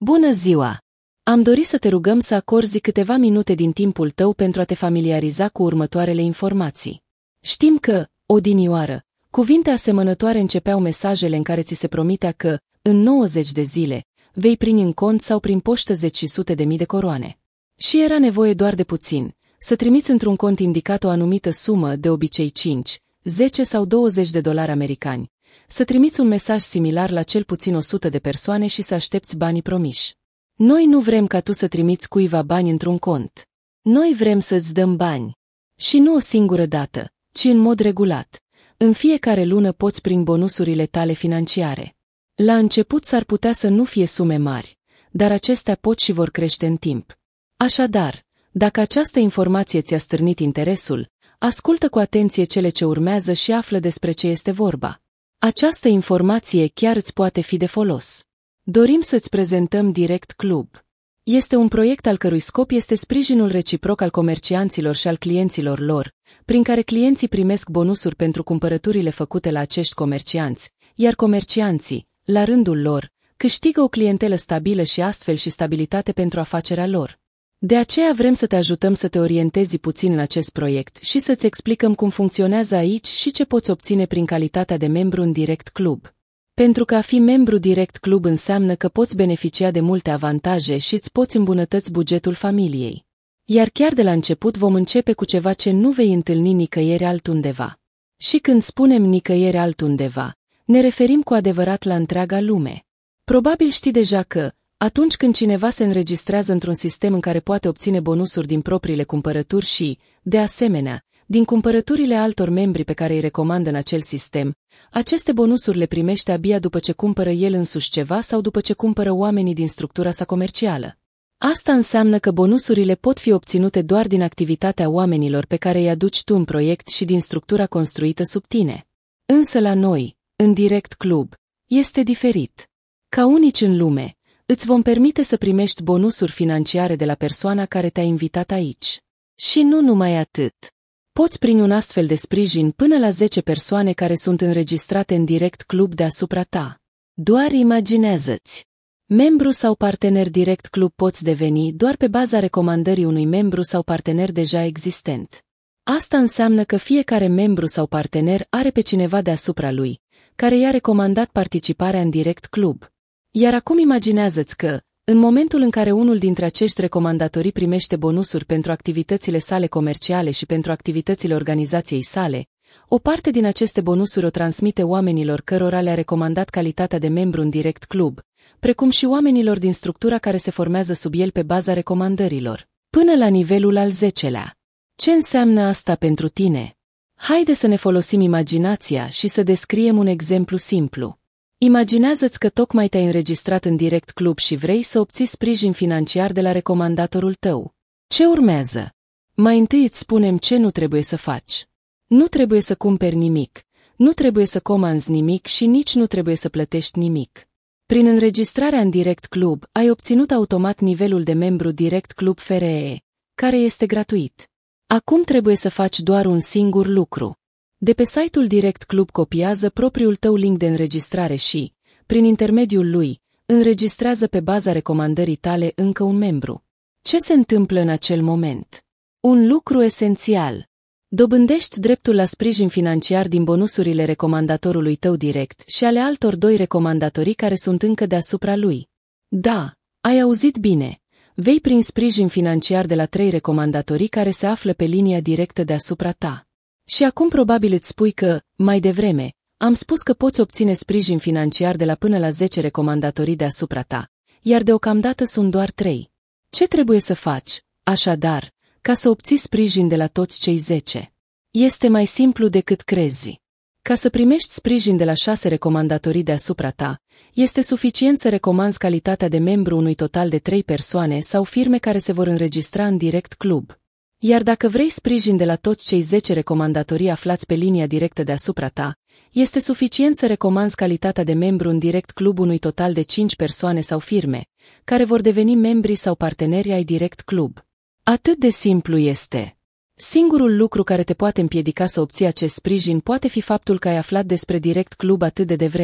Bună ziua! Am dorit să te rugăm să acorzi câteva minute din timpul tău pentru a te familiariza cu următoarele informații. Știm că, odinioară, cuvinte asemănătoare începeau mesajele în care ți se promitea că, în 90 de zile, vei primi în cont sau prin poștă 10.000 de coroane. Și era nevoie doar de puțin, să trimiți într-un cont indicat o anumită sumă, de obicei 5, 10 sau 20 de dolari americani, să trimiți un mesaj similar la cel puțin 100 de persoane și să aștepți banii promiși. Noi nu vrem ca tu să trimiți cuiva bani într-un cont. Noi vrem să-ți dăm bani. Și nu o singură dată, ci în mod regulat. În fiecare lună poți prin bonusurile tale financiare. La început s-ar putea să nu fie sume mari, dar acestea pot și vor crește în timp. Așadar, dacă această informație ți-a stârnit interesul, ascultă cu atenție cele ce urmează și află despre ce este vorba. Această informație chiar îți poate fi de folos. Dorim să-ți prezentăm Direct Club. Este un proiect al cărui scop este sprijinul reciproc al comercianților și al clienților lor, prin care clienții primesc bonusuri pentru cumpărăturile făcute la acești comercianți, iar comercianții, la rândul lor, câștigă o clientelă stabilă și astfel și stabilitate pentru afacerea lor. De aceea vrem să te ajutăm să te orientezi puțin în acest proiect și să-ți explicăm cum funcționează aici și ce poți obține prin calitatea de membru în Direct Club. Pentru că a fi membru Direct Club înseamnă că poți beneficia de multe avantaje și îți poți îmbunătăți bugetul familiei. Iar chiar de la început vom începe cu ceva ce nu vei întâlni nicăieri altundeva. Și când spunem nicăieri altundeva, ne referim cu adevărat la întreaga lume. Probabil știi deja că, atunci când cineva se înregistrează într-un sistem în care poate obține bonusuri din propriile cumpărături și, de asemenea, din cumpărăturile altor membri pe care îi recomandă în acel sistem, aceste bonusuri le primește abia după ce cumpără el însuși ceva sau după ce cumpără oamenii din structura sa comercială. Asta înseamnă că bonusurile pot fi obținute doar din activitatea oamenilor pe care îi aduci tu în proiect și din structura construită sub tine. Însă la noi, în Direct Club, este diferit. Ca unici în lume, îți vom permite să primești bonusuri financiare de la persoana care te-a invitat aici. Și nu numai atât. Poți primi un astfel de sprijin până la 10 persoane care sunt înregistrate în Direct Club deasupra ta. Doar imaginează-ți! Membru sau partener Direct Club poți deveni doar pe baza recomandării unui membru sau partener deja existent. Asta înseamnă că fiecare membru sau partener are pe cineva deasupra lui, care i-a recomandat participarea în Direct Club. Iar acum imaginează-ți că, în momentul în care unul dintre acești recomandatorii primește bonusuri pentru activitățile sale comerciale și pentru activitățile organizației sale, o parte din aceste bonusuri o transmite oamenilor cărora le-a recomandat calitatea de membru în Direct Club, precum și oamenilor din structura care se formează sub el pe baza recomandărilor, până la nivelul al 10-lea. Ce înseamnă asta pentru tine? Haide să ne folosim imaginația și să descriem un exemplu simplu. Imaginează-ți că tocmai te-ai înregistrat în Direct Club și vrei să obții sprijin financiar de la recomandatorul tău. Ce urmează? Mai întâi îți spunem ce nu trebuie să faci. Nu trebuie să cumperi nimic, nu trebuie să comanzi nimic și nici nu trebuie să plătești nimic. Prin înregistrarea în Direct Club, ai obținut automat nivelul de membru Direct Club FRE, care este gratuit. Acum trebuie să faci doar un singur lucru. De pe site-ul Direct Club copiază propriul tău link de înregistrare și, prin intermediul lui, înregistrează pe baza recomandării tale încă un membru. Ce se întâmplă în acel moment? Un lucru esențial. Dobândești dreptul la sprijin financiar din bonusurile recomandatorului tău direct și ale altor 2 recomandatorii care sunt încă deasupra lui. Da, ai auzit bine. Vei primi sprijin financiar de la 3 recomandatorii care se află pe linia directă deasupra ta. Și acum probabil îți spui că, mai devreme, am spus că poți obține sprijin financiar de la până la 10 recomandatorii deasupra ta, iar deocamdată sunt doar 3. Ce trebuie să faci, așadar, ca să obții sprijin de la toți cei 10? Este mai simplu decât crezi. Ca să primești sprijin de la 6 recomandatorii deasupra ta, este suficient să recomanzi calitatea de membru unui total de 3 persoane sau firme care se vor înregistra în Direct Club. Iar dacă vrei sprijin de la toți cei 10 recomandatorii aflați pe linia directă deasupra ta, este suficient să recomanzi calitatea de membru în Direct Club unui total de 5 persoane sau firme, care vor deveni membri sau parteneri ai Direct Club. Atât de simplu este. Singurul lucru care te poate împiedica să obții acest sprijin poate fi faptul că ai aflat despre Direct Club atât de devreme,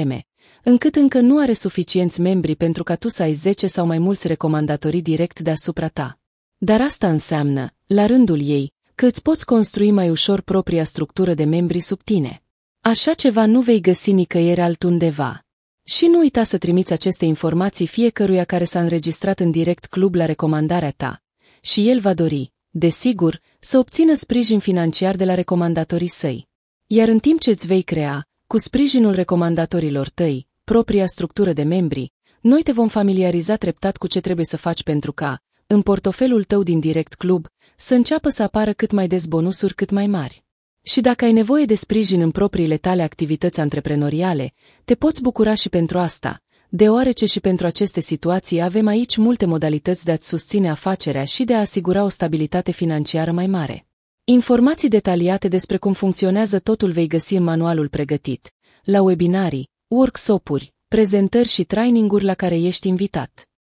încât încă nu are suficienți membri pentru ca tu să ai 10 sau mai mulți recomandatorii direct deasupra ta. Dar asta înseamnă, la rândul ei, că îți poți construi mai ușor propria structură de membri sub tine. Așa ceva nu vei găsi nicăieri altundeva. Și nu uita să trimiți aceste informații fiecăruia care s-a înregistrat în direct club la recomandarea ta. Și el va dori, desigur, să obțină sprijin financiar de la recomandatorii săi. Iar în timp ce îți vei crea, cu sprijinul recomandatorilor tăi, propria structură de membri, noi te vom familiariza treptat cu ce trebuie să faci pentru ca, în portofelul tău din direct club, să înceapă să apară cât mai des bonusuri cât mai mari. Și dacă ai nevoie de sprijin în propriile tale activități antreprenoriale, te poți bucura și pentru asta, deoarece și pentru aceste situații avem aici multe modalități de a-ți susține afacerea și de a asigura o stabilitate financiară mai mare. Informații detaliate despre cum funcționează totul vei găsi în manualul pregătit, la webinarii, workshop-uri, prezentări și traininguri la care ești invitat.